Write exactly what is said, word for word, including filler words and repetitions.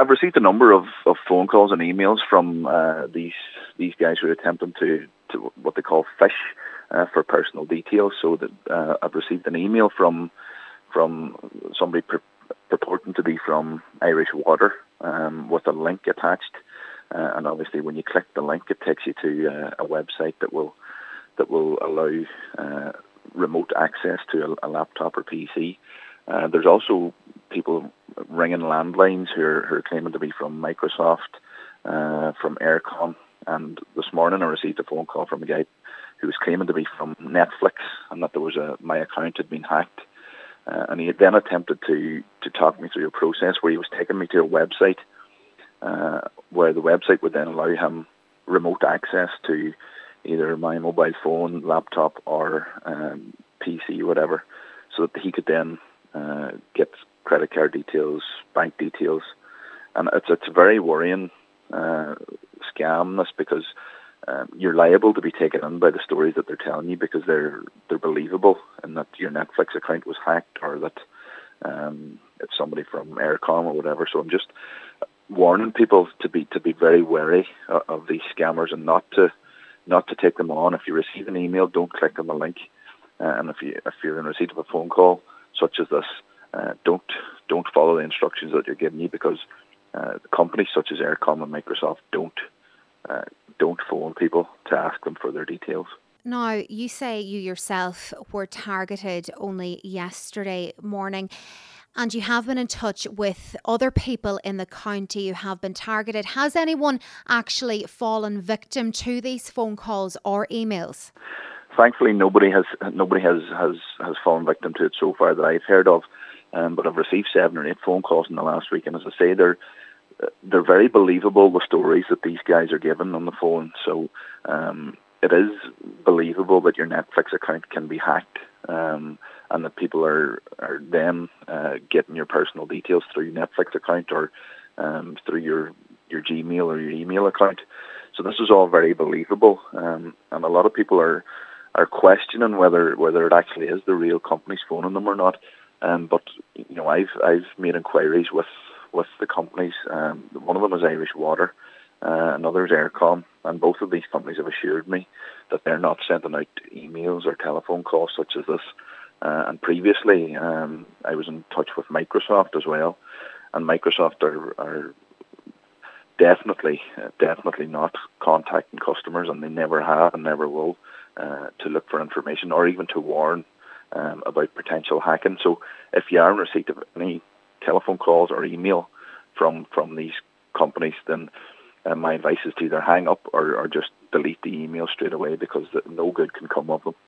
I've received a number of, of phone calls and emails from uh, these these guys who are attempting to, to what they call fish uh, for personal details. So that uh, I've received an email from from somebody pur- purporting to be from Irish Water um, with a link attached, uh, and obviously when you click the link, it takes you to uh, a website that will that will allow uh, remote access to a, a laptop or P C. Uh, there's also people ringing landlines who are, who are claiming to be from Microsoft, uh, from Aircom, and this morning I received a phone call from a guy who was claiming to be from Netflix and that there was a my account had been hacked, uh, and he had then attempted to to talk me through a process where he was taking me to a website, uh, where the website would then allow him remote access to either my mobile phone, laptop, or um, P C, whatever, so that he could then uh, get credit card details, bank details, and it's it's a very worrying uh, scam. This because um, you're liable to be taken in by the stories that they're telling you because they're they're believable, and that your Netflix account was hacked or that um, it's somebody from Aircom or whatever. So I'm just warning people to be to be very wary of, of these scammers and not to not to take them on. If you receive an email, don't click on the link, uh, and if you if you're in receipt of a phone call such as this, uh, don't don't follow the instructions that you're giving you because uh, companies such as Aircom and Microsoft don't uh, don't phone people to ask them for their details. Now, you say you yourself were targeted only yesterday morning, and you have been in touch with other people in the county who have been targeted. Has anyone actually fallen victim to these phone calls or emails? Thankfully, nobody has nobody has, has, has fallen victim to it so far that I've heard of. Um, but I've received seven or eight phone calls in the last week, and as I say, they're they're very believable, the stories that these guys are giving on the phone. So um, it is believable that your Netflix account can be hacked, um, and that people are are then uh, getting your personal details through your Netflix account or um, through your your Gmail or your email account. So this is all very believable, um, and a lot of people are. are questioning whether whether it actually is the real companies phoning them or not. Um, but you know, I've I've made inquiries with, with the companies. Um, one of them is Irish Water, uh, another is Aircom, and both of these companies have assured me that they're not sending out emails or telephone calls such as this. Uh, and previously, um, I was in touch with Microsoft as well, and Microsoft are are definitely uh, definitely not contacting customers, and they never have and never will. Uh, to look for information or even to warn um, about potential hacking. So if you are in receipt of any telephone calls or email from from these companies, then uh, my advice is to either hang up or, or just delete the email straight away because no good can come of them.